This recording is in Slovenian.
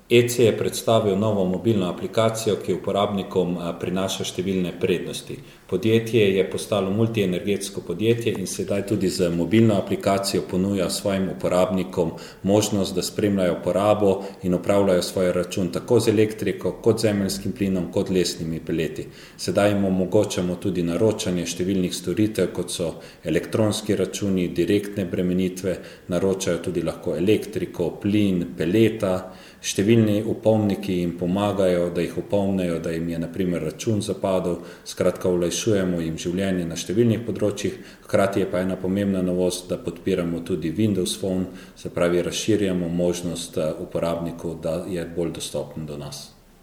EC je predstavil novo mobilno aplikacijo, ki uporabnikom prinaša številne prednosti. Podjetje je postalo multienergetsko podjetje in sedaj tudi z mobilno aplikacijo ponuja svojim uporabnikom možnost, da spremljajo porabo in upravljajo svoj račun tako z elektriko, kot zemeljskim plinom, kot lesnimi peleti. Sedaj jim omogočamo tudi naročanje številnih storitev, kot so elektronski računi, direktne bremenitve, naročajo tudi lahko elektriko, plin, peleta. Številni upomniki jim pomagajo, da jih upomnejo, da jim je na primer račun zapadel, skratka olajšujemo jim življenje na številnih področjih, hkrati je pa ena pomembna novost, da podpiramo tudi Windows Phone, se pravi razširjamo možnost uporabnikov, da je bolj dostopen do nas.